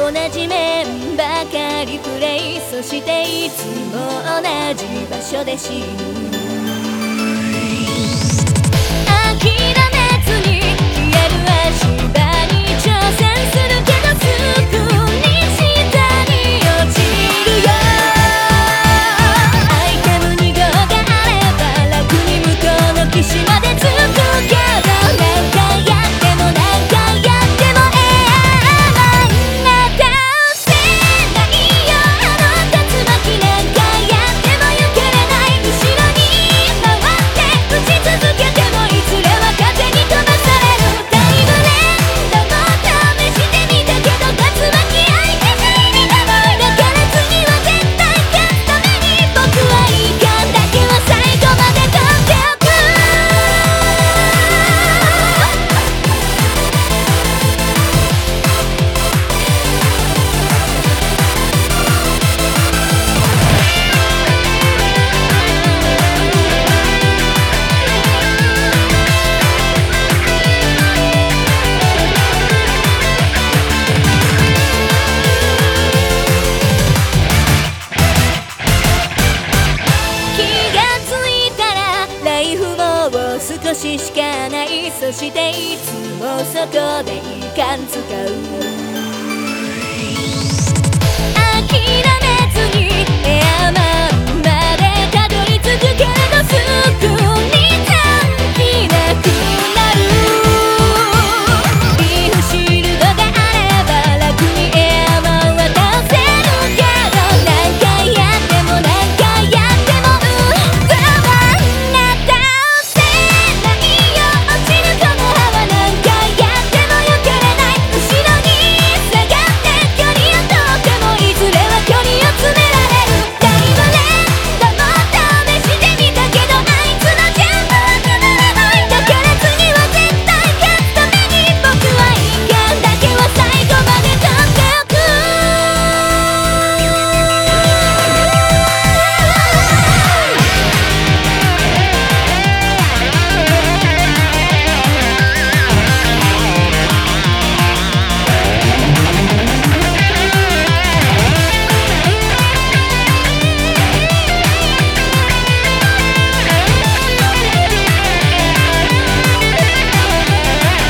同じメンバーかリプレイ、そしていつも同じ場所で死ぬ。諦めずに消える足場に挑戦するけど、すぐに下に落ちるよ。アイテム2号があれば楽に向こうの岸まで着くけど、何回やっても何回やっても少ししかない。そしていつもそこでいい感使う。諦めずにエアマンまでたどり着くけれど、すぐに短気なくなる。リーフシールドがあれば楽にエアマンは倒せるけど、何回やっても何回やっても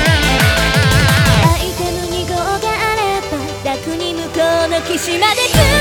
岸まで